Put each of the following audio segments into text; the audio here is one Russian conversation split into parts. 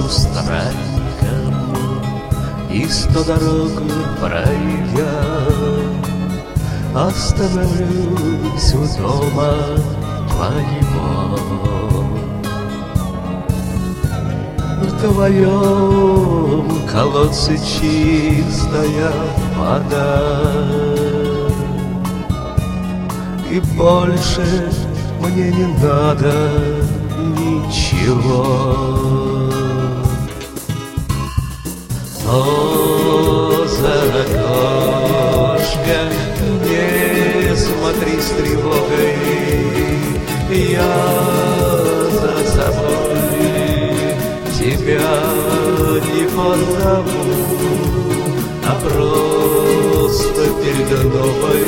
странником, и 100 дорог пройдя, остановлюсь у дома твоего. В твоем колодце чистая вода, и больше мне не надо ничего. Но за окошко не смотри с тревогой, я за собой тебя не позову, а просто перед новой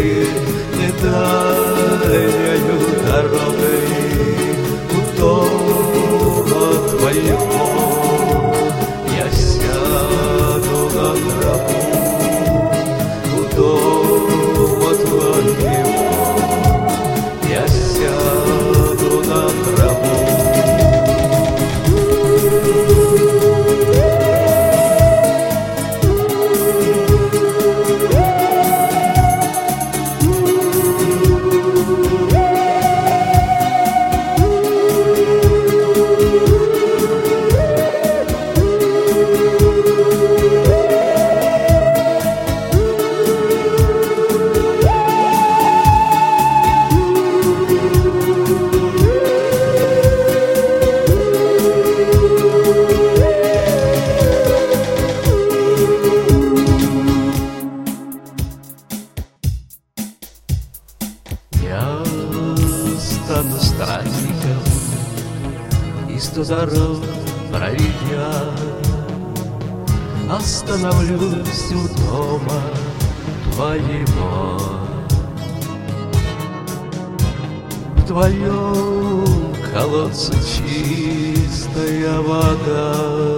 недальною дорогой у дома твоего я сяду на траву, у дома твоего я сяду на траву. Я стану странником, и 100 дорог пройдя, остановлюсь у дома твоего. В твоем колодце чистая вода,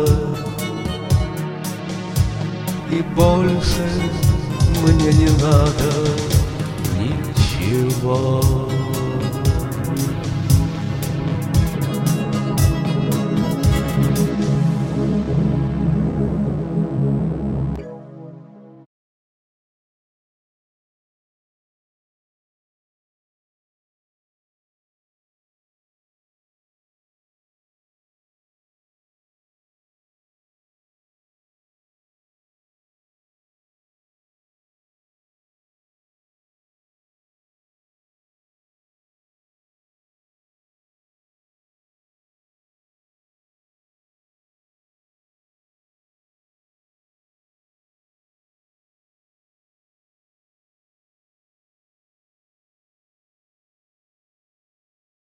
и больше мне не надо ничего.